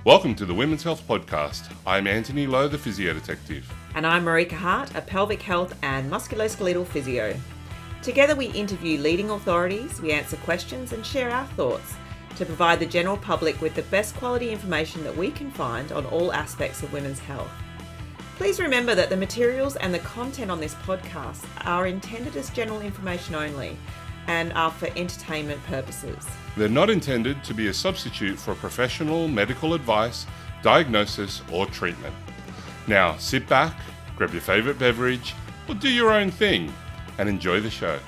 Welcome to the Women's Health Podcast. I'm Anthony Lowe, the Physio Detective. And I'm Marika Hart, a pelvic health and musculoskeletal physio. Together we interview leading authorities, we answer questions and share our thoughts to provide the general public with the best quality information that we can find on all aspects of women's health. Please remember that the materials and the content on this podcast are intended as general information only and are for entertainment purposes. They're not intended to be a substitute for professional medical advice, diagnosis, or treatment. Now, sit back, grab your favourite beverage, or do your own thing, and enjoy the show.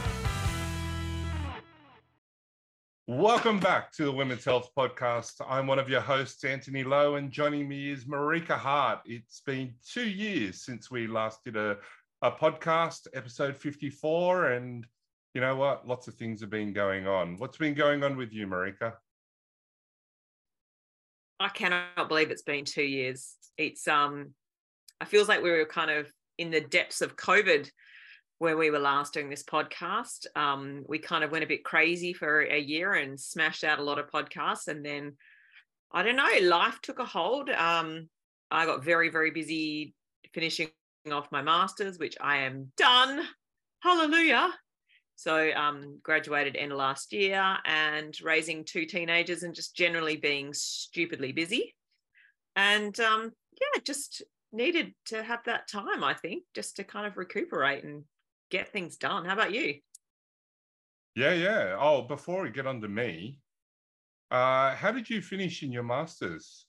Welcome back to the Women's Health Podcast. I'm one of your hosts, Anthony Lowe, and joining me is Marika Hart. It's been 2 years since we last did a podcast, episode 54, and you know what? Lots of things have been going on. What's been going on with you, Marika? I cannot believe it's been 2 years. It's it feels like we were kind of in the depths of COVID when we were last doing this podcast. We kind of went a bit crazy for a year and smashed out a lot of podcasts. And then, I don't know, life took a hold. I got very, very busy finishing off my master's, which I am done. Hallelujah. So graduated end of last year and raising 2 teenagers and just generally being stupidly busy. And just needed to have that time, I think, just to kind of recuperate and get things done. How about you? Yeah. Oh, before we get on to me, how did you finish in your master's?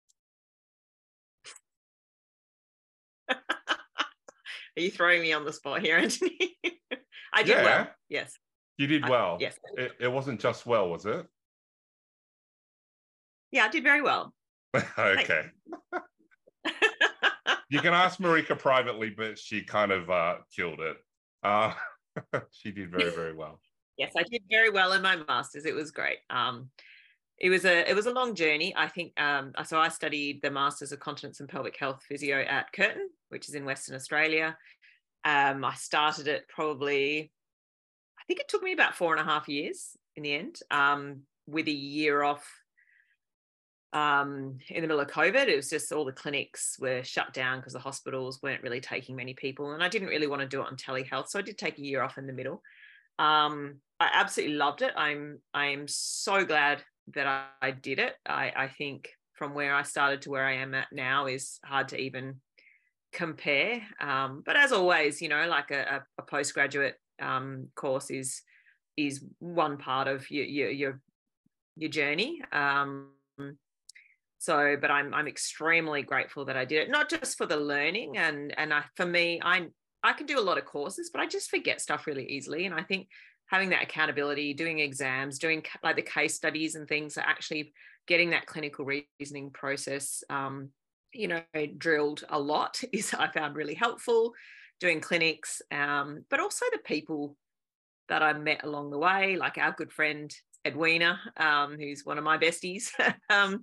Are you throwing me on the spot here, Anthony? I did well, yes. You did well? Yes. It wasn't just well, was it? Yeah, I did very well. Okay. You can ask Marika privately, but she kind of killed it. She did very, very well. Yes, I did very well in my master's. It was great. It was a long journey. I think so I studied the Masters of Continence and Pelvic Health Physio at Curtin, which is in Western Australia. I started it probably, I think it took me about 4.5 years in the end, with a year off in the middle of COVID. It was just all the clinics were shut down because the hospitals weren't really taking many people, and I didn't really want to do it on telehealth, so I did take a year off in the middle. I absolutely loved it. I'm so glad that I did it. I think from where I started to where I am at now is hard to even compare. But as always, like a postgraduate course is one part of your journey. But I'm extremely grateful that I did it, not just for the learning and for me, I can do a lot of courses, but I just forget stuff really easily. And I think having that accountability, doing exams, doing like the case studies and things, are actually getting that clinical reasoning process, drilled a lot is I found really helpful. Doing clinics, but also the people that I met along the way, like our good friend Edwina, who's one of my besties, and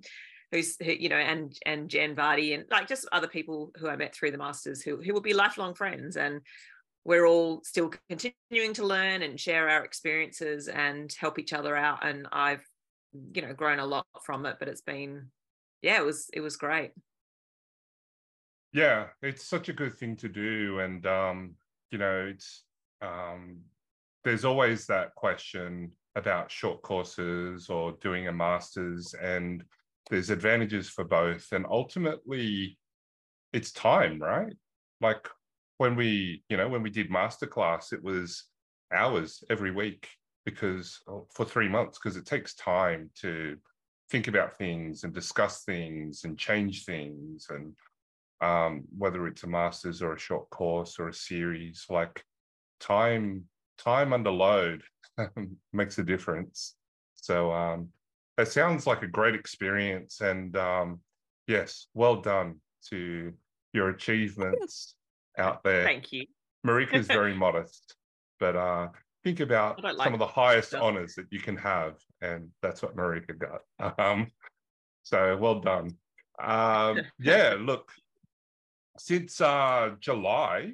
Jen Vardy, and like just other people who I met through the Masters who will be lifelong friends. And we're all still continuing to learn and share our experiences and help each other out. And I've, grown a lot from it, but it's been, it was great. Yeah, it's such a good thing to do. And, it's, there's always that question about short courses or doing a master's, and there's advantages for both. And ultimately it's time, right? Like when we did masterclass, it was hours every week for 3 months, because it takes time to think about things and discuss things and change things. And whether it's a master's or a short course or a series, like time under load makes a difference. So that sounds like a great experience, and yes, well done to your achievements out there. Thank you. Marika's very modest, but think about some of the highest honors that you can have, and that's what Marika got. So well done. Look, since July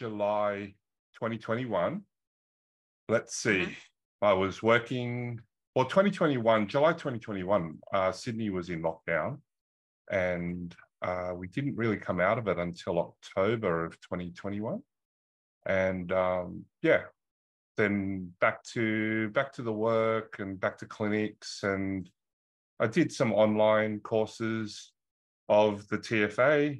2021, let's see, I was working well, 2021, July 2021, Sydney was in lockdown, and we didn't really come out of it until October of 2021. And yeah, then back to the work and back to clinics, and I did some online courses of the TFA,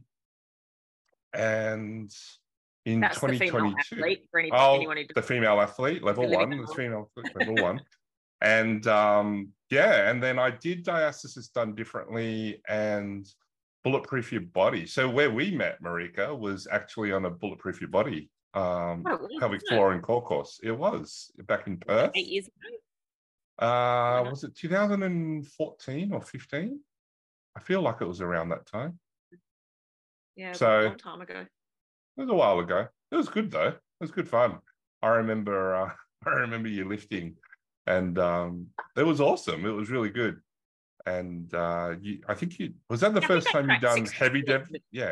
and in That's the female 2022, athlete for anyone who the female athlete level one, the female athlete level one, and yeah, and then I did diastasis done differently and bulletproof your body. So where we met, Marika, was actually on a bulletproof your body pelvic floor and core course. It was back in Perth. 8 years ago. Was it 2014 or 15? I feel like it was around that time. Yeah, so a long time ago. It was a while ago. It was good though. It was good fun. I remember you lifting, and it was awesome. It was really good. And I think you was that the first time you done heavy dev? Yeah.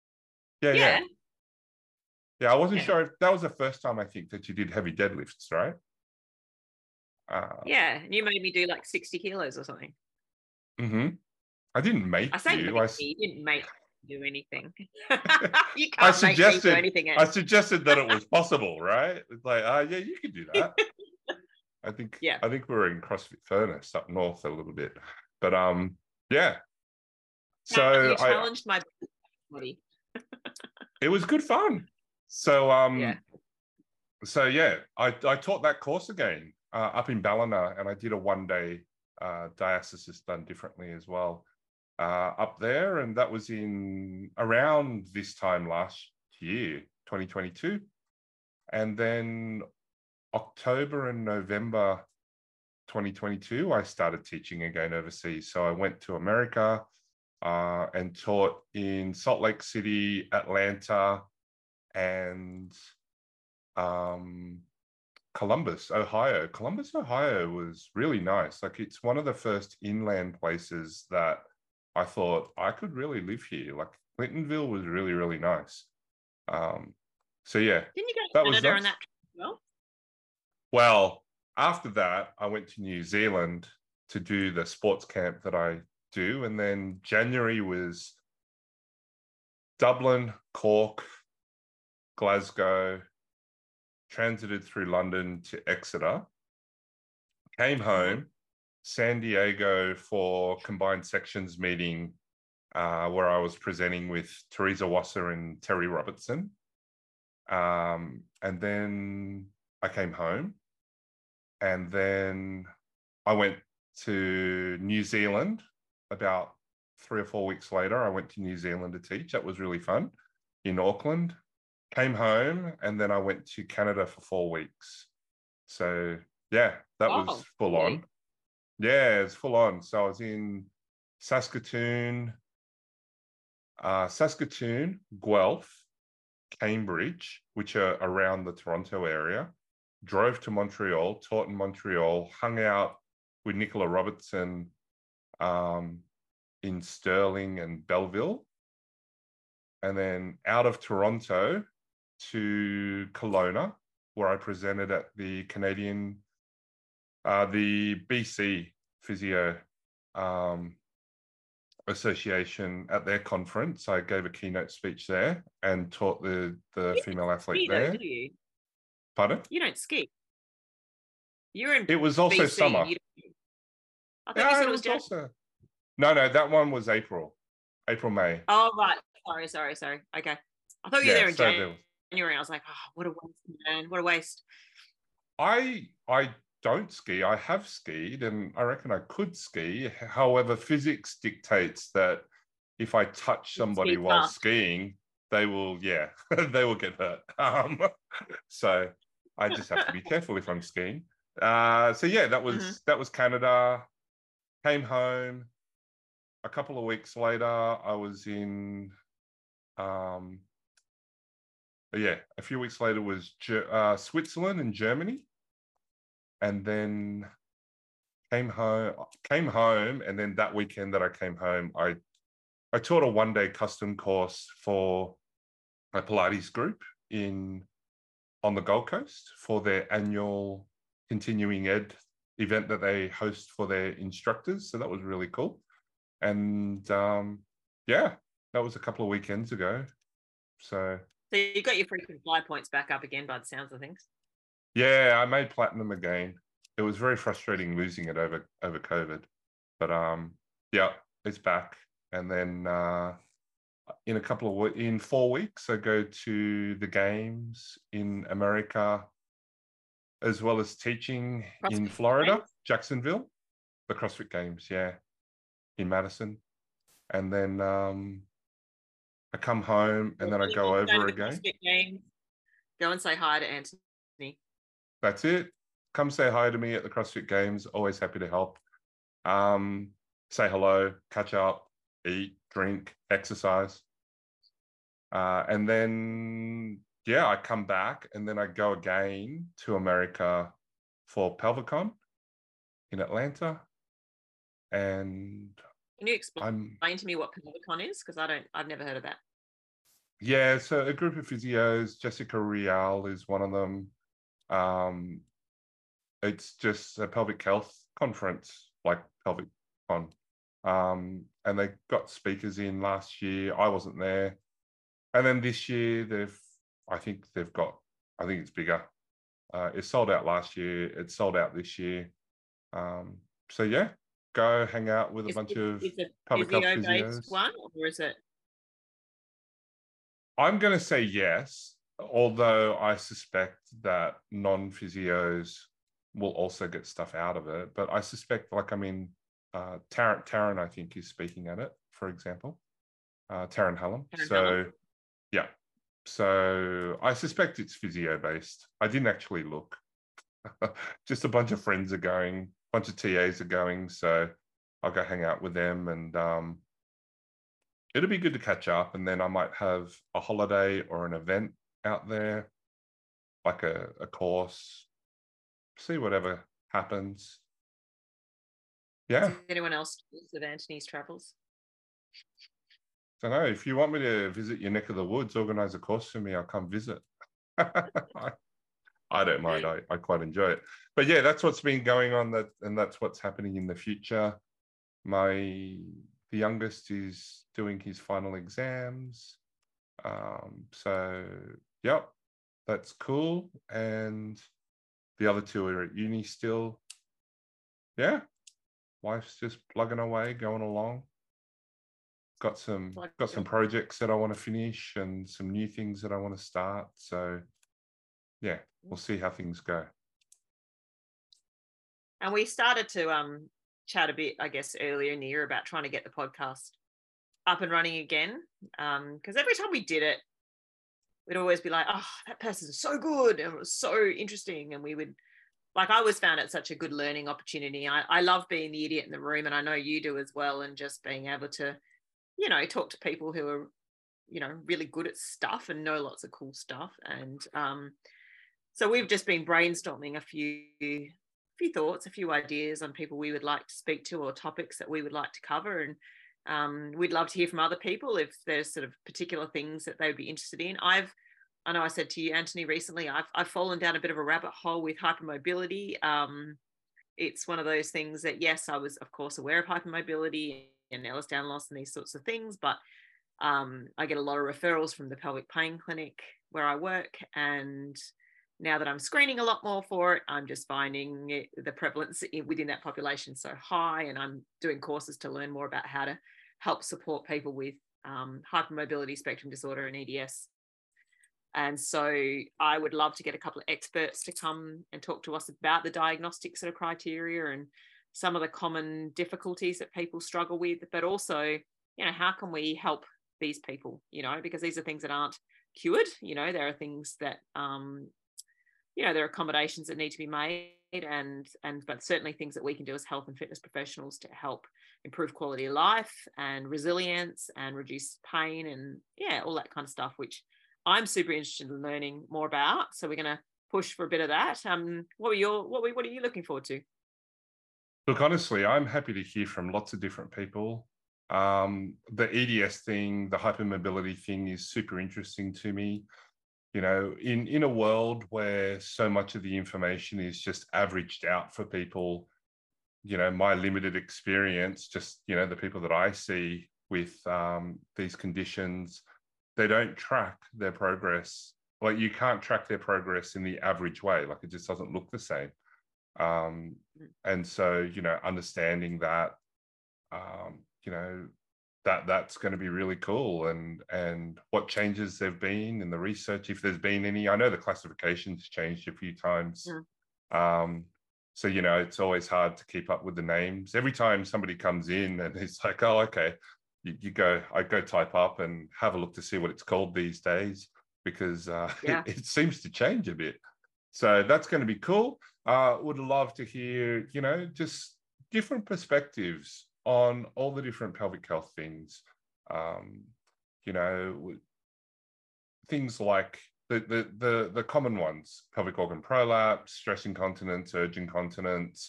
I wasn't sure if that was the first time I think that you did heavy deadlifts, right? Yeah, and you made me do like 60 kilos or something. I didn't make you. You didn't make me do anything. You can't make me do anything else. I suggested that it was possible, right? It's like, yeah, you can do that. I think we were in CrossFit Furnace up north a little bit, but yeah. So you challenged my body. It was good fun. So so yeah, I taught that course again up in Ballina, and I did a 1-day diastasis done differently as well up there, and that was in around this time last year, 2022, and then October and November 2022, I started teaching again overseas. So I went to America and taught in Salt Lake City, Atlanta, and Columbus, Ohio. Columbus, Ohio was really nice. Like, it's one of the first inland places that I thought I could really live here. Like, Clintonville was really, really nice. So yeah. Didn't you go to Canada on that trip as well? Well, after that, I went to New Zealand to do the sports camp that I do. And then January was Dublin, Cork, Glasgow, transited through London to Exeter, came home, San Diego for combined sections meeting where I was presenting with Teresa Wasser and Terry Robertson. And then I came home, and then I went to New Zealand. About 3 or 4 weeks later, I went to New Zealand to teach. That was really fun in Auckland. Came home, and then I went to Canada for 4 weeks. So yeah, that was full on. Yeah, it's full on. So I was in Saskatoon, Guelph, Cambridge, which are around the Toronto area. Drove to Montreal, taught in Montreal, hung out with Nicola Robertson in Sterling and Belleville. And then out of Toronto to Kelowna, where I presented at the the BC Physio Association at their conference. I gave a keynote speech there and taught the female athlete there. Do you? Pardon? You don't ski. You're in. It was also BC. summer. I thought you said it was January. No, that one was April, May. Oh, right. Sorry. Okay. I thought you were there in January. I was like, oh, what a waste, man. What a waste. I don't ski. I have skied, and I reckon I could ski. However, physics dictates that if I touch somebody while skiing, they will get hurt. So I just have to be careful if I'm skiing. So yeah, that was Canada. Came home. A couple of weeks later, I was in, a few weeks later was Switzerland and Germany. And then came home, and then that weekend that I came home, I taught a 1-day custom course for a Pilates group on the Gold Coast for their annual continuing ed event that they host for their instructors. So that was really cool. And yeah, that was a couple of weekends ago. So you got your frequent fly points back up again by the sounds of things. yeah, I made platinum again. It was very frustrating losing it over COVID, but yeah, it's back. And then in 4 weeks, I go to the games in America, as well as teaching in Florida, Jacksonville, the CrossFit Games, yeah, in Madison. And then I come home and then I go over again. Go and say hi to Anthony. That's it. Come say hi to me at the CrossFit Games. Always happy to help. Say hello, catch up, eat, drink, exercise. And then, yeah, I come back and then I go again to America for Pelvicon in Atlanta. And can you explain to me what Pelvicon is? Because I've never heard of that. Yeah, so a group of physios, Jessica Real is one of them. It's just a pelvic health conference, like Pelvicon. And they got speakers in last year. I wasn't there. And then this year, I think it's bigger. It sold out last year. It sold out this year. So yeah, go hang out with a bunch of pelvic health physios. One, or is it? I'm going to say yes, although I suspect that non-physios will also get stuff out of it. But I suspect, Taryn, I think, is speaking at it, for example. Taryn Hallam. Yeah. So I suspect it's physio-based. I didn't actually look. Just a bunch of friends are going, a bunch of TAs are going. So I'll go hang out with them, and it'll be good to catch up. And then I might have a holiday or an event out there, like a course, see whatever happens. Yeah. Does anyone else of Anthony's travels? I don't know. If you want me to visit your neck of the woods, organize a course for me, I'll come visit. I don't mind. I quite enjoy it. But yeah, that's what's been going on, and that's what's happening in the future. The youngest is doing his final exams. So yep, that's cool. And the other two are at uni still. Yeah, life's just plugging away, going along. Got some projects that I want to finish and some new things that I want to start. So yeah, we'll see how things go. And we started to chat a bit, I guess, earlier in the year about trying to get the podcast up and running again. Because every time we did it, we'd always be like, oh, that person's so good, and it was so interesting. And we would, I always found it such a good learning opportunity. I love being the idiot in the room, and I know you do as well, and just being able to, talk to people who are, really good at stuff and know lots of cool stuff. And so we've just been brainstorming a few thoughts, a few ideas on people we would like to speak to, or topics that we would like to cover. And we'd love to hear from other people if there's sort of particular things that they would be interested in. I know I said to you, Anthony, recently, I've fallen down a bit of a rabbit hole with hypermobility. It's one of those things that, yes, I was, of course, aware of hypermobility and Ehlers-Danlos loss and these sorts of things, but I get a lot of referrals from the pelvic pain clinic where I work, and now that I'm screening a lot more for it, I'm just finding the prevalence within that population so high, and I'm doing courses to learn more about how to help support people with hypermobility spectrum disorder and EDS. And so I would love to get a couple of experts to come and talk to us about the diagnostic sort of criteria and some of the common difficulties that people struggle with, but also, how can we help these people, because these are things that aren't cured. There are things that, there are accommodations that need to be made, but certainly things that we can do as health and fitness professionals to help improve quality of life and resilience and reduce pain and all that kind of stuff, which I'm super interested in learning more about. So we're going to push for a bit of that. What are you looking forward to? Look, honestly, I'm happy to hear from lots of different people. The EDS thing, the hypermobility thing is super interesting to me. You know, in a world where so much of the information is just averaged out for people, you know, my limited experience, just, you know, the people that I see with these conditions, they don't track their progress. Like, you can't track their progress in the average way. Like, it just doesn't look the same. And so, you know, understanding that, you know, that's going to be really cool, and what changes there've been in the research, if there's been any. I know the classification's changed a few times. So, you know, it's always hard to keep up with the names. Every time somebody comes in and it's like, oh, okay, I go type up and have a look to see what it's called these days, because it seems to change a bit. So that's going to be cool. Would love to hear, you know, just different perspectives on all the different pelvic health things. You know, things like the common ones: pelvic organ prolapse, stress incontinence, urge incontinence,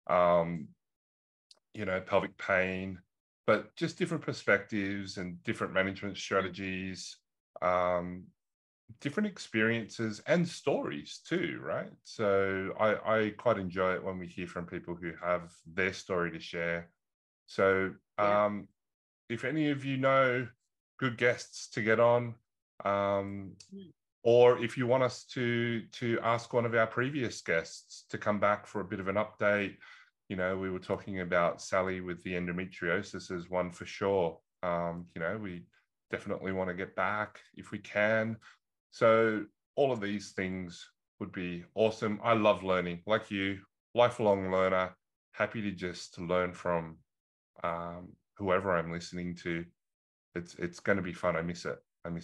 you know, pelvic pain, but just different perspectives and different management strategies, different experiences and stories too, right? So I quite enjoy it when we hear from people who have their story to share. So if any of you know good guests to get on, or if you want us to ask one of our previous guests to come back for a bit of an update, you know, we were talking about Sally with the endometriosis as one for sure. You know, we definitely want to get back if we can. So all of these things would be awesome. I love learning, like you, lifelong learner, happy to just learn from whoever I'm listening to. It's going to be fun. I miss it.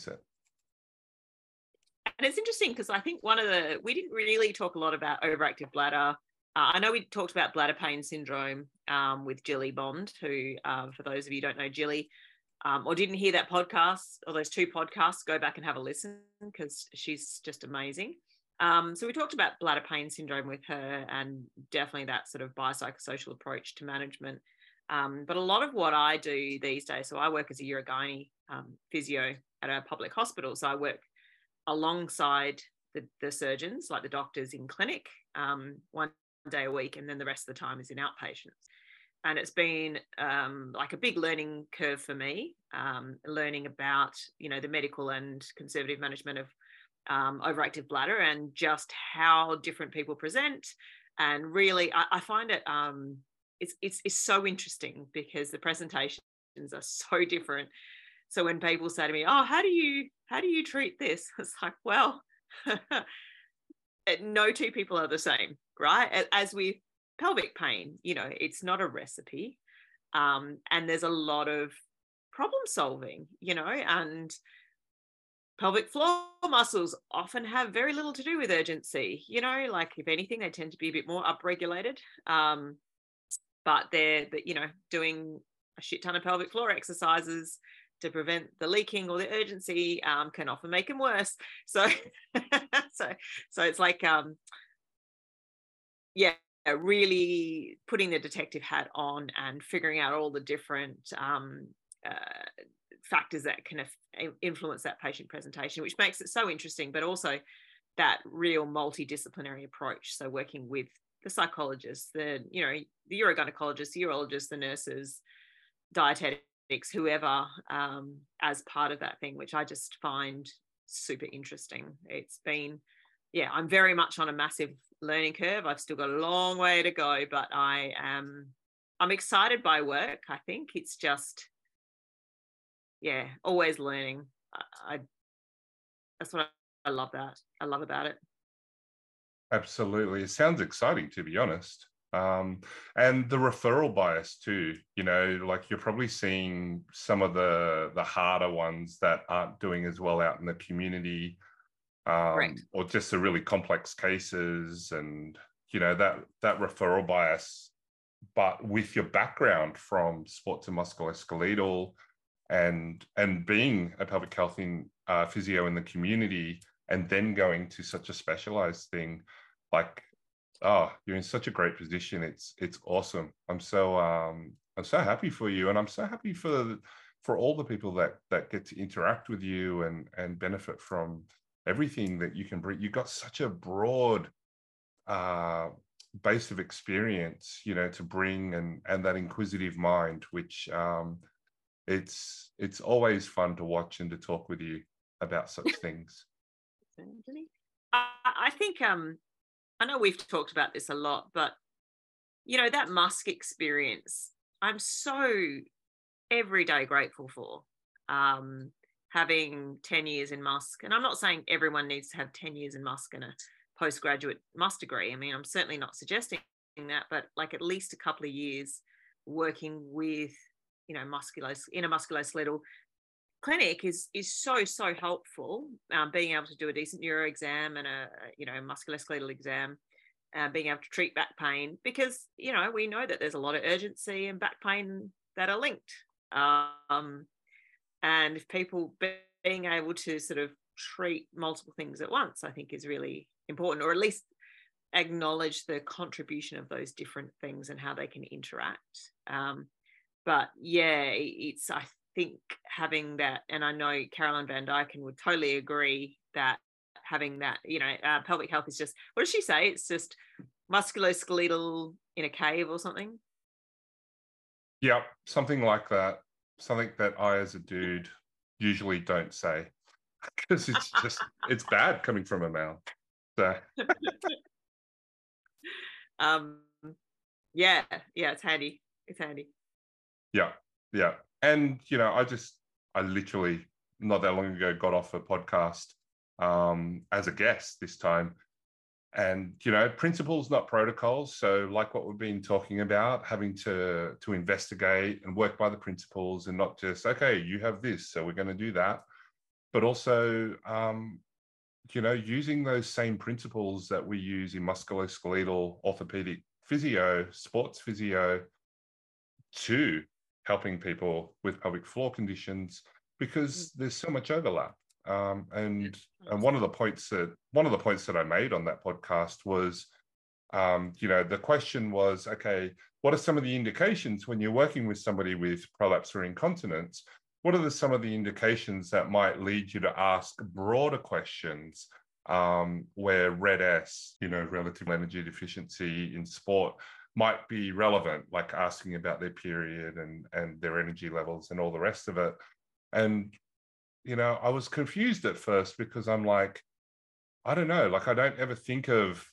And it's interesting because I think we didn't really talk a lot about overactive bladder. I know we talked about bladder pain syndrome with Jilly Bond, who, for those of you who don't know Jilly, or didn't hear that podcast or those two podcasts, go back and have a listen, because she's just amazing. So we talked about bladder pain syndrome with her, and definitely that sort of biopsychosocial approach to management. But a lot of what I do these days, so I work as a urogyne physio at a public hospital. So I work alongside the surgeons, like the doctors in clinic, 1 day a week, and then the rest of the time is in outpatients. And it's been like a big learning curve for me, learning about, you know, the medical and conservative management of overactive bladder, and just how different people present. And really, I find it it's so interesting because the presentations are so different. So when people say to me, "Oh, how do you treat this?" It's like, well, no two people are the same, right? As with pelvic pain, you know, it's not a recipe, and there's a lot of problem solving, you know, and pelvic floor muscles often have very little to do with urgency, you know, like if anything, they tend to be a bit more upregulated. But they're, you know, doing a shit ton of pelvic floor exercises to prevent the leaking or the urgency can often make them worse. So, so it's like, really putting the detective hat on and figuring out all the different factors that can influence that patient presentation, which makes it so interesting, but also that real multidisciplinary approach. So working with the psychologists, the urogynecologists, the urologists, the nurses, dietetics, whoever, as part of that thing, which I just find super interesting. It's been, I'm very much on a massive learning curve. I've still got a long way to go, but I'm excited by work. I think it's just, always learning. That's what I love about it. Absolutely. It sounds exciting, to be honest. And the referral bias too, you know, like you're probably seeing some of the harder ones that aren't doing as well out in the community, or just the really complex cases, and, you know, that referral bias. But with your background from sports and musculoskeletal and being a pelvic health physio in the community, and then going to such a specialized thing, like, you're in such a great position. It's awesome. I'm so happy for you, and I'm so happy for all the people that get to interact with you and benefit from everything that you can bring. You've got such a broad base of experience, you know, to bring, and that inquisitive mind, which it's always fun to watch and to talk with you about such things. I think I know we've talked about this a lot, but you know, that Musk experience, I'm so every day grateful for. Having 10 years in Musk, and I'm not saying everyone needs to have 10 years in Musk and a postgraduate Musk degree. I mean, I'm certainly not suggesting that, but like at least a couple of years working with, you know, in a musculoskeletal clinic is so helpful. Being able to do a decent neuro exam and a, you know, musculoskeletal exam, being able to treat back pain, because, you know, we know that there's a lot of urgency and back pain that are linked. And if people being able to sort of treat multiple things at once, I think is really important, or at least acknowledge the contribution of those different things and how they can interact. But yeah, it's, I think having that, and I know Caroline Van Dyken would totally agree that having that, you know, pelvic health is just, what does she say? It's just musculoskeletal in a cave or something. Yeah, something like that. Something that I, as a dude, usually don't say, because it's just, it's bad coming from a male. So yeah, it's handy. It's handy. Yeah. And, you know, I literally not that long ago got off a podcast as a guest this time. And, you know, principles, not protocols. So like what we've been talking about, having to investigate and work by the principles, and not just, okay, you have this, so we're going to do that. But also, you know, using those same principles that we use in musculoskeletal, orthopedic physio, sports physio, to helping people with pelvic floor conditions, because there's so much overlap. And one of the points that I made on that podcast was, you know, the question was, okay, what are some of the indications when you're working with somebody with prolapse or incontinence? What are some of the indications that might lead you to ask broader questions, where RED-S, you know, relative energy deficiency in sport, might be relevant, like asking about their period and their energy levels and all the rest of it. And, you know, I was confused at first, because I'm like, I don't know, like I don't ever think of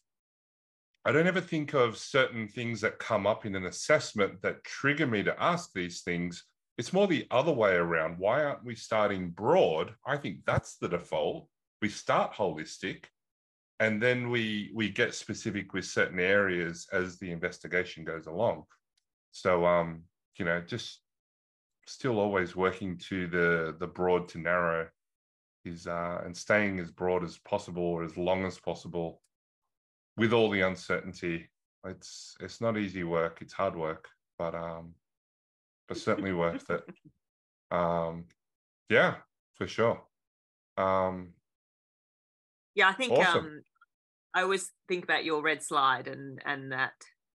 certain things that come up in an assessment that trigger me to ask these things. It's more the other way around. Why aren't we starting broad? I think that's the default. We start holistic, and then we get specific with certain areas as the investigation goes along. So, you know, just still always working to the broad to narrow is, and staying as broad as possible, or as long as possible, with all the uncertainty. It's not easy work. It's hard work, but certainly worth it. Yeah, for sure. Yeah, I think awesome. I always think about your red slide and that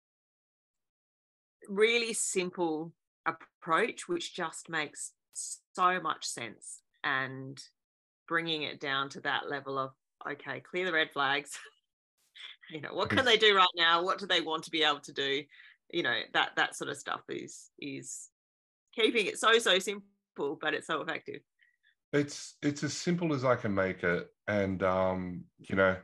really simple approach, which just makes so much sense, and bringing it down to that level of, okay, clear the red flags. You know, what can they do right now? What do they want to be able to do? You know, that sort of stuff is keeping it so simple, but it's so effective. It's as simple as I can make it. And you know,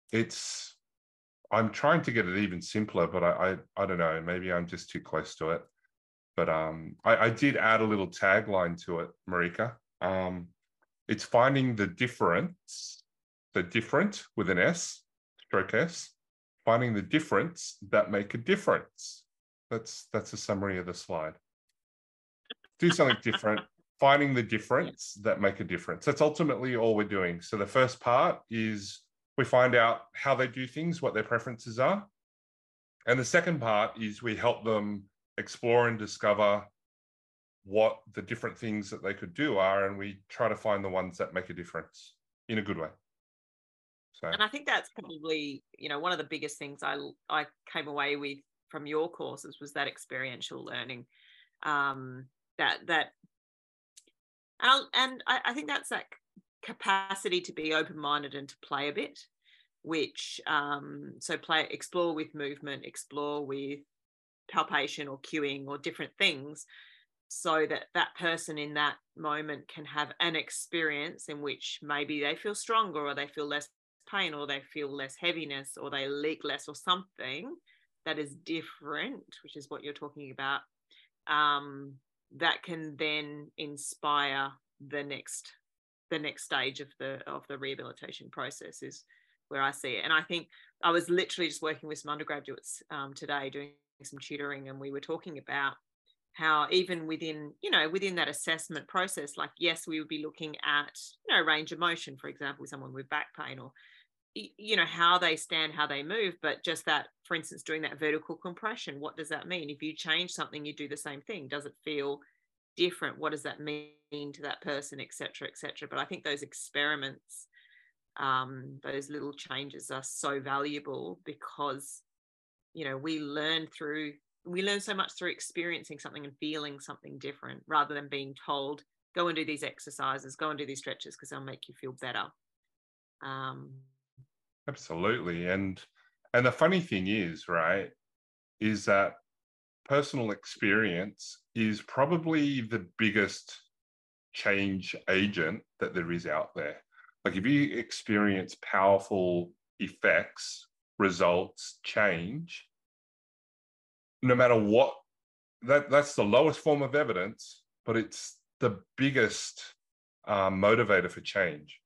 I'm trying to get it even simpler, but I don't know, maybe I'm just too close to it. But I did add a little tagline to it, Marika. It's finding the different with an S, stroke S, finding the difference that make a difference. That's a summary of the slide. Do something different, finding the difference that make a difference. That's ultimately all we're doing. So the first part is we find out how they do things, what their preferences are. And the second part is we help them explore and discover what the different things that they could do are, and we try to find the ones that make a difference in a good way. So, and I think that's probably, you know, one of the biggest things I came away with from your courses was that experiential learning. I think that's that capacity to be open-minded and to play a bit, which explore with movement, explore with palpation or cueing or different things, so that that person in that moment can have an experience in which maybe they feel stronger, or they feel less pain, or they feel less heaviness, or they leak less, or something that is different, which is what you're talking about, that can then inspire the next stage of the rehabilitation process, is where I see it. And I think I was literally just working with some undergraduates today, doing some tutoring, and we were talking about how even within that assessment process, like, yes, we would be looking at, range of motion, for example, with someone with back pain, or, how they stand, how they move, but just that, for instance, doing that vertical compression, what does that mean? If you change something, you do the same thing. Does it feel different? What does that mean to that person, et cetera, et cetera? But I think those experiments, those little changes are so valuable, because, we learn so much through experiencing something and feeling something different, rather than being told, go and do these exercises, go and do these stretches, because they'll make you feel better. Absolutely. And the funny thing is, right, is that personal experience is probably the biggest change agent that there is out there. Like, if you experience powerful effects, results, change, no matter what, that's the lowest form of evidence, but it's the biggest motivator for change.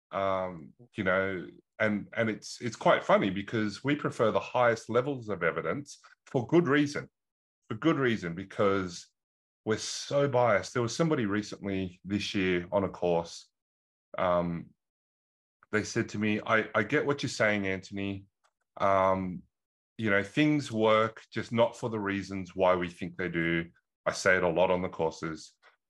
And it's quite funny, because we prefer the highest levels of evidence for good reason. Because we're so biased. There was somebody recently this year on a course. They said to me, I get what you're saying, Anthony. Things work, just not for the reasons why we think they do. I say it a lot on the courses.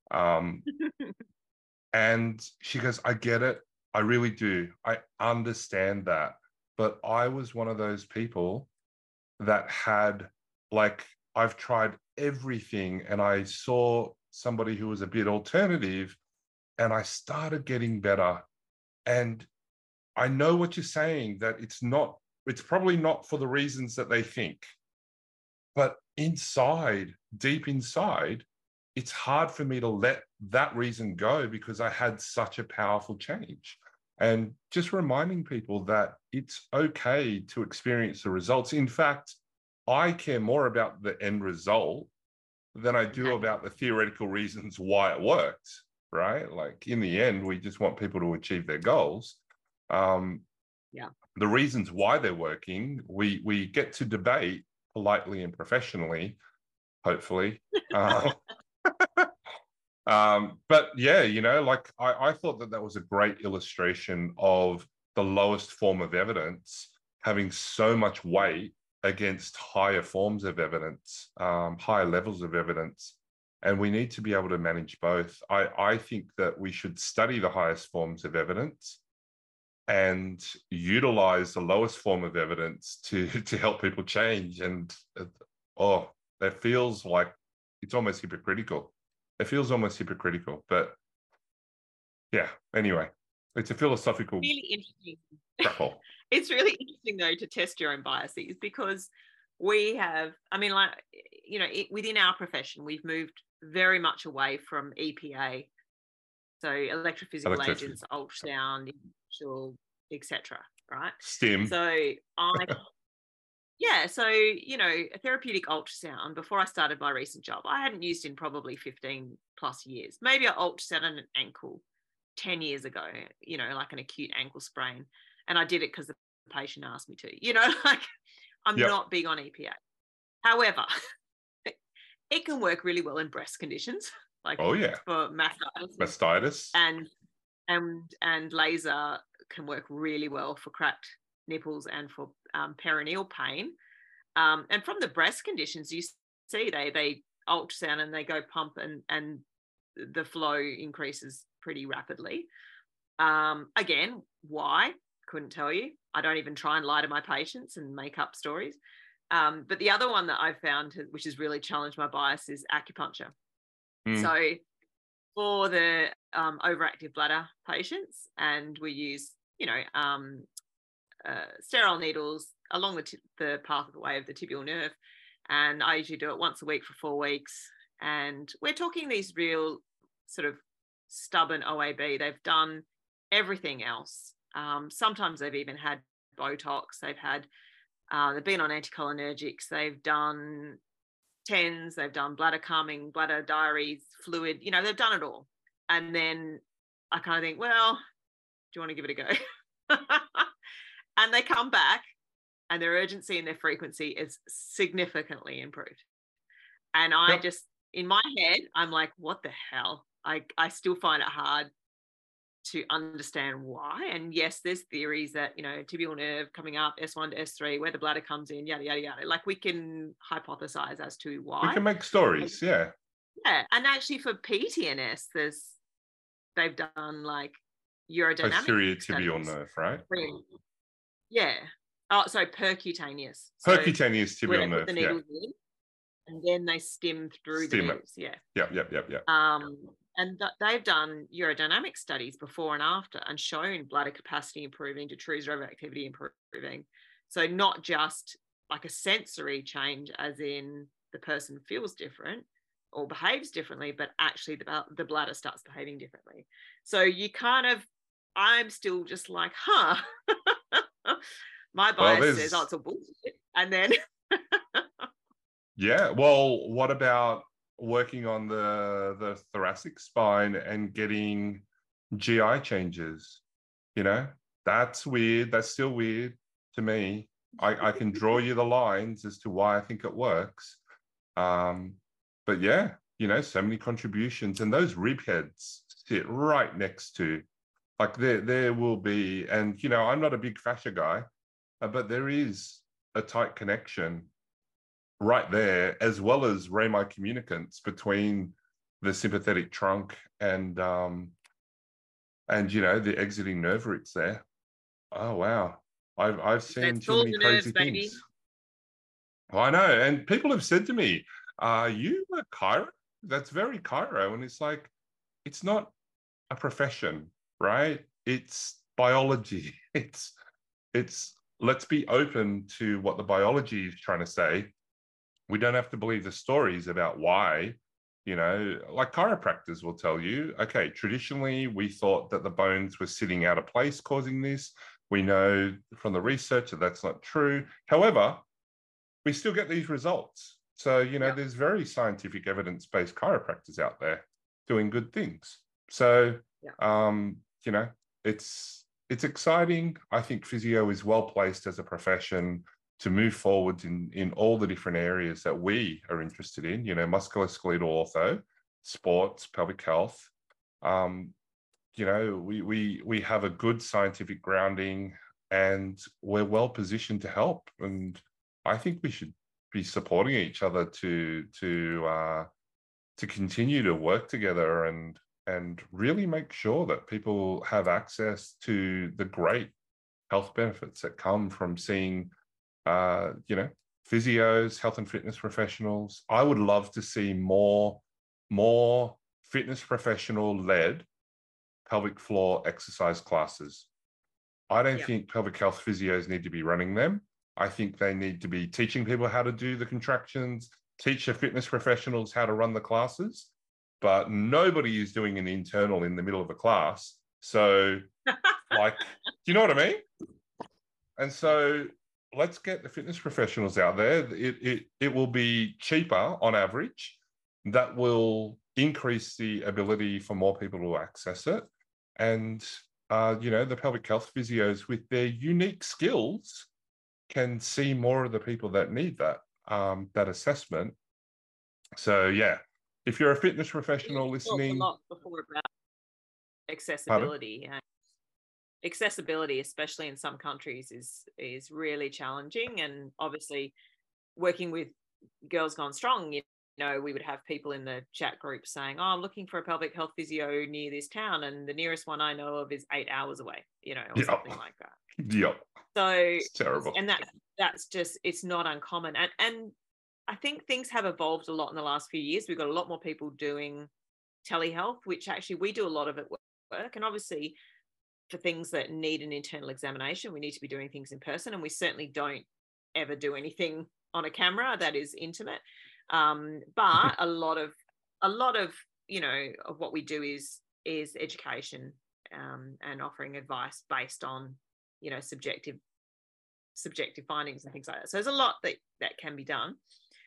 And she goes, I get it. I really do. I understand that. But I was one of those people that had, like, I've tried everything, and I saw somebody who was a bit alternative, and I started getting better. And I know what you're saying, that it's probably not for the reasons that they think. But deep inside, it's hard for me to let that reason go, because I had such a powerful change. And just reminding people that it's okay to experience the results. In fact, I care more about the end result than I do about the theoretical reasons why it worked, right? Like, in the end, we just want people to achieve their goals. The reasons why they're working, we get to debate politely and professionally, hopefully. But yeah, like, I thought that was a great illustration of the lowest form of evidence having so much weight against higher forms of evidence, higher levels of evidence. And we need to be able to manage both. I think that we should study the highest forms of evidence and utilize the lowest form of evidence to help people change. And that feels like it's almost hypocritical. But yeah, anyway, it's a philosophical really interesting. grapple. It's really interesting, though, to test your own biases, because we have, within our profession, we've moved very much away from EPA, so electrophysical agents, ultrasound, etc. Right? STEM. So a therapeutic ultrasound, before I started my recent job, I hadn't used in probably 15 plus years. Maybe I ultrasounded an ankle 10 years ago, like an acute ankle sprain. And I did it because the patient asked me to, like, I'm not big on EPA. However, it can work really well in breast conditions, like for mastitis. And laser can work really well for cracked nipples and for perineal pain. And from the breast conditions, you see they ultrasound and they go pump, and the flow increases pretty rapidly. Again, why? Couldn't tell you. I don't even try and lie to my patients and make up stories. But the other one that I've found, which has really challenged my bias, is acupuncture. So for the overactive bladder patients, and we use, sterile needles along the pathway of the tibial nerve. And I usually do it once a week for 4 weeks. And we're talking these real sort of stubborn OAB. They've done everything else. Sometimes they've even had Botox. They've been on anticholinergics. They've done TENS. They've done bladder calming, bladder diaries, fluid. They've done it all. And then I kind of think, well, do you want to give it a go? And they come back, and their urgency and their frequency is significantly improved. And I just, in my head, I'm like, what the hell? I still find it hard to understand why. And yes, there's theories that, tibial nerve coming up, S1 to S3, where the bladder comes in, yada, yada, yada. Like, we can hypothesize as to why. We can make stories, yeah. Yeah. And actually for PTNS, they've done like urodynamic posterior tibial nerve, right? Yeah. Oh, sorry, percutaneous. Percutaneous tibial they nerve, put the needles in, and then they stim through the needles. Yeah. Yeah. And they've done urodynamic studies before and after, and shown bladder capacity improving, detrusor overactivity improving. So not just like a sensory change, as in the person feels different or behaves differently, but actually the bladder starts behaving differently. So I'm still just like, my bias says, it's all bullshit. And then yeah, well, what about working on the thoracic spine and getting GI changes? That's weird. That's still weird to me. I can draw you the lines as to why I think it works. But yeah, so many contributions, and those rib heads sit right next to, like, there will be, and I'm not a big fascia guy, but there is a tight connection right there, as well as rami communicants between the sympathetic trunk and the exiting nerve roots there. Oh wow, I've seen too many crazy things. Oh, I know, and people have said to me, "Are you a chiro? That's very chiro," and it's like, it's not a profession, right? It's biology. It's let's be open to what the biology is trying to say. We don't have to believe the stories about why, like chiropractors will tell you, okay, traditionally we thought that the bones were sitting out of place causing this. We know from the research that that's not true. However, we still get these results. So, there's very scientific evidence-based chiropractors out there doing good things. So, it's exciting. I think physio is well placed as a profession to move forward in all the different areas that we are interested in, musculoskeletal ortho, sports, pelvic health. We have a good scientific grounding, and we're well positioned to help. And I think we should be supporting each other to continue to work together and really make sure that people have access to the great health benefits that come from seeing physios, health and fitness professionals. I would love to see more fitness professional led pelvic floor exercise classes. I don't think pelvic health physios need to be running them. I think they need to be teaching people how to do the contractions, teach the fitness professionals how to run the classes, but nobody is doing an internal in the middle of a class. So like, do you know what I mean? And so let's get the fitness professionals out there. It will be cheaper on average. That will increase the ability for more people to access it. And, the pelvic health physios with their unique skills can see more of the people that need that assessment. So, yeah, if you're a fitness professional listening... a lot before about accessibility. Accessibility, especially in some countries, is really challenging. And obviously working with Girls Gone Strong, we would have people in the chat group saying, I'm looking for a pelvic health physio near this town, and the nearest one I know of is 8 hours away, or something like that. Yep. So it's terrible. And that's just, it's not uncommon. And I think things have evolved a lot in the last few years. We've got a lot more people doing telehealth, which actually we do a lot of at work. And obviously for things that need an internal examination, we need to be doing things in person, and we certainly don't ever do anything on a camera that is intimate. But a lot of of what we do is education, and offering advice based on subjective findings and things like that. So there's a lot that can be done.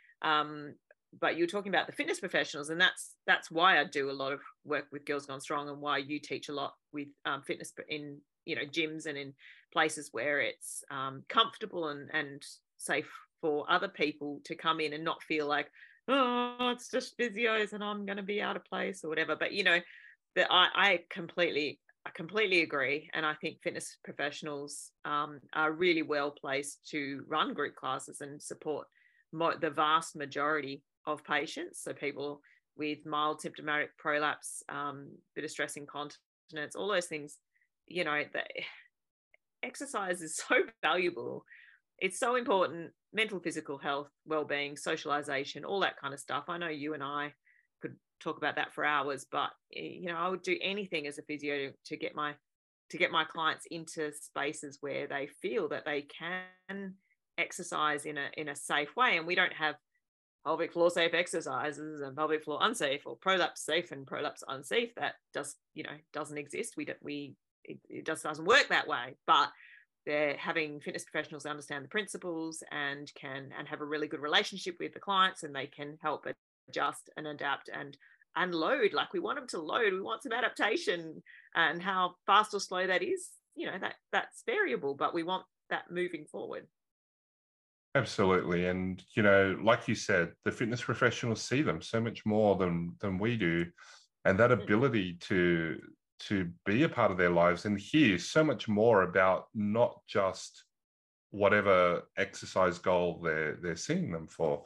But you're talking about the fitness professionals, and that's why I do a lot of work with Girls Gone Strong, and why you teach a lot with fitness in gyms and in places where it's comfortable and safe for other people to come in and not feel like, oh, it's just physios and I'm going to be out of place or whatever. But that I completely agree, and I think fitness professionals are really well placed to run group classes and support the vast majority of patients. So people with mild symptomatic prolapse, bit of stress incontinence, all those things. That exercise is so valuable. It's so important. Mental, physical health, well-being, socialization, all that kind of stuff. I know you and I could talk about that for hours, but I would do anything as a physio to get my clients into spaces where they feel that they can exercise in a safe way. And we don't have pelvic floor safe exercises and pelvic floor unsafe, or prolapse safe and prolapse unsafe. That doesn't exist. It just doesn't work that way. But they're having fitness professionals understand the principles and have a really good relationship with the clients, and they can help adjust and adapt and load. Like, we want them to load. We want some adaptation, and how fast or slow that is, that's variable, but we want that moving forward. Absolutely. And, like you said, the fitness professionals see them so much more than we do. And that ability to be a part of their lives and hear so much more about not just whatever exercise goal they're seeing them for,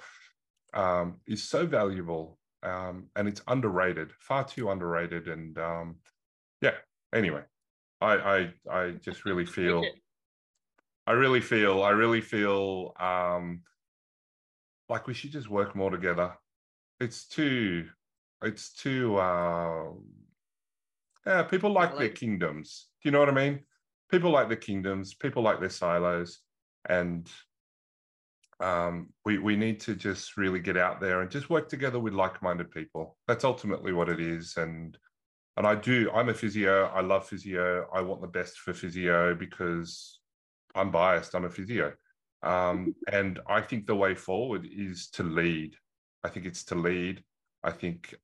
is so valuable. And it's underrated, far too underrated. And anyway, I just really feel, I really feel like we should just work more together. It's too people like their kingdoms. Do you know what I mean? People like their kingdoms, people like their silos. And we need to just really get out there and just work together with like-minded people. That's ultimately what it is. And I'm a physio. I love physio. I want the best for physio because I'm biased. I'm a physio. And I think the way forward is to lead. I think it's to lead. I think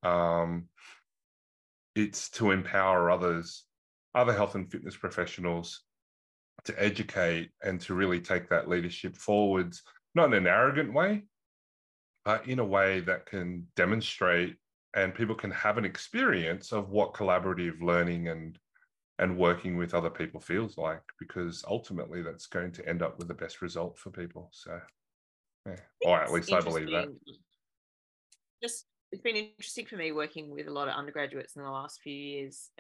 it's to empower other health and fitness professionals to educate and to really take that leadership forwards, not in an arrogant way, but in a way that can demonstrate and people can have an experience of what collaborative learning and working with other people feels like, because ultimately that's going to end up with the best result for people. So, or at least I believe that. It's been interesting for me working with a lot of undergraduates in the last few years,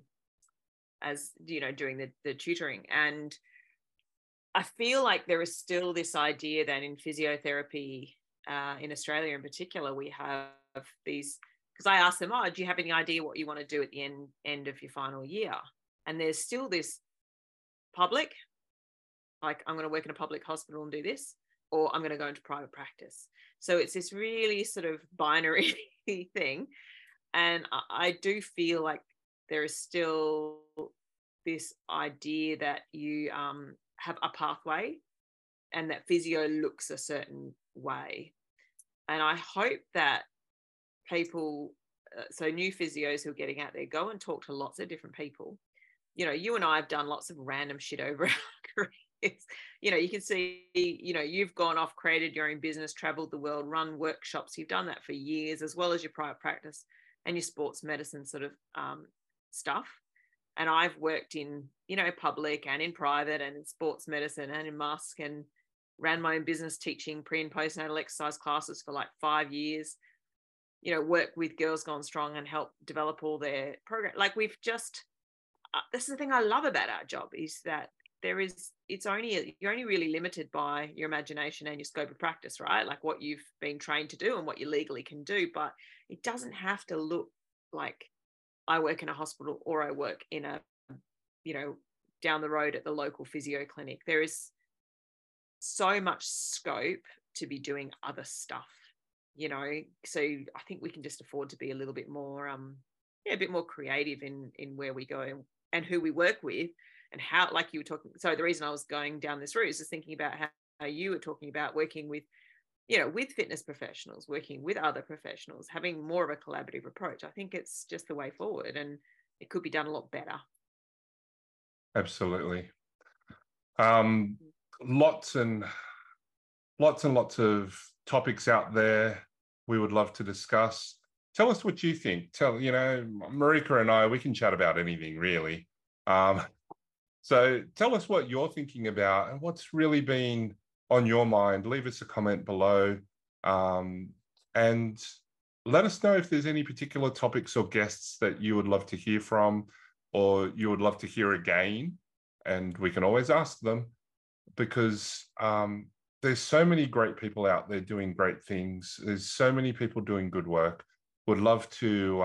as doing the tutoring, and I feel like there is still this idea that in physiotherapy, in Australia in particular, we have these, because I asked them, do you have any idea what you want to do at the end of your final year? And there's still this public, like, I'm going to work in a public hospital and do this, or I'm going to go into private practice. So it's this really sort of binary thing. And I do feel like there is still this idea that you have a pathway and that physio looks a certain way. And I hope that people, so new physios who are getting out there, go and talk to lots of different people. You and I have done lots of random shit over our careers. You can see, you've gone off, created your own business, traveled the world, run workshops. You've done that for years, as well as your private practice and your sports medicine sort of stuff. And I've worked in, public and in private and in sports medicine and in Musk, and ran my own business teaching pre and postnatal exercise classes for like 5 years. Work with Girls Gone Strong and help develop all their program. Like, we've just, this is the thing I love about our job, is that you're only really limited by your imagination and your scope of practice, right? Like what you've been trained to do and what you legally can do, but it doesn't have to look like I work in a hospital or I work in a, down the road at the local physio clinic. There is so much scope to be doing other stuff, so I think we can just afford to be a little bit more a bit more creative in where we go and who we work with, and how, like you were talking. So the reason I was going down this route is just thinking about how you were talking about working with with fitness professionals, working with other professionals, having more of a collaborative approach. I think it's just the way forward, and it could be done a lot better. Absolutely. Lots and lots of topics out there we would love to discuss. Tell us what you think. Marika and I, we can chat about anything really. So tell us what you're thinking about and what's really been on your mind. Leave us a comment below, and let us know if there's any particular topics or guests that you would love to hear from, or you would love to hear again, and we can always ask them, because there's so many great people out there doing great things. There's so many people doing good work. Would love to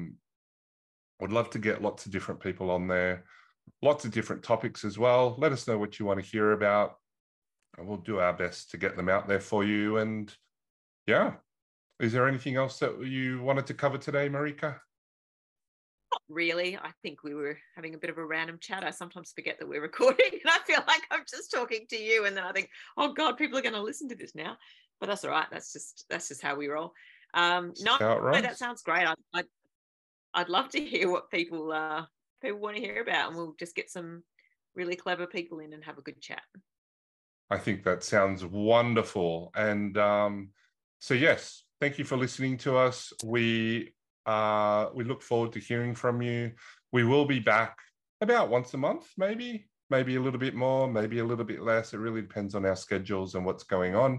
get lots of different people on there, lots of different topics as well. Let us know what you want to hear about, and we'll do our best to get them out there for you. And yeah, is there anything else that you wanted to cover today, Marika? Not really. I think we were having a bit of a random chat. I sometimes forget that we're recording, and I feel like I'm just talking to you, and then I think, oh God, people are going to listen to this now. But that's all right. That's just how we roll. No, that sounds great. I'd love to hear what people want to hear about, and we'll just get some really clever people in and have a good chat. I think that sounds wonderful. And so yes, thank you for listening to us. We look forward to hearing from you. We will be back about once a month, maybe a little bit more, maybe a little bit less. It really depends on our schedules and what's going on.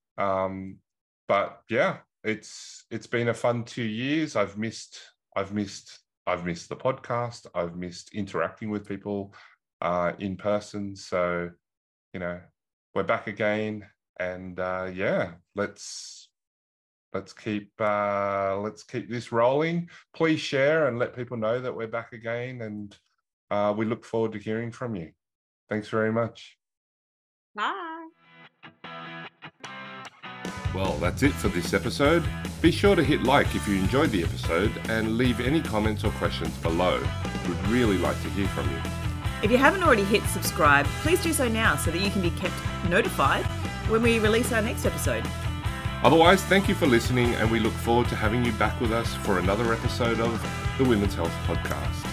But yeah, it's been a fun 2 years. I've missed the podcast. I've missed interacting with people in person. So, we're back again, and yeah, let's keep this rolling. Please share and let people know that we're back again, and we look forward to hearing from you. Thanks very much. Bye. Well, that's it for this episode. Be sure to hit like if you enjoyed the episode, and leave any comments or questions below. We'd really like to hear from you. If you haven't already hit subscribe, please do so now so that you can be kept notified when we release our next episode. Otherwise, thank you for listening, and we look forward to having you back with us for another episode of the Women's Health Podcast.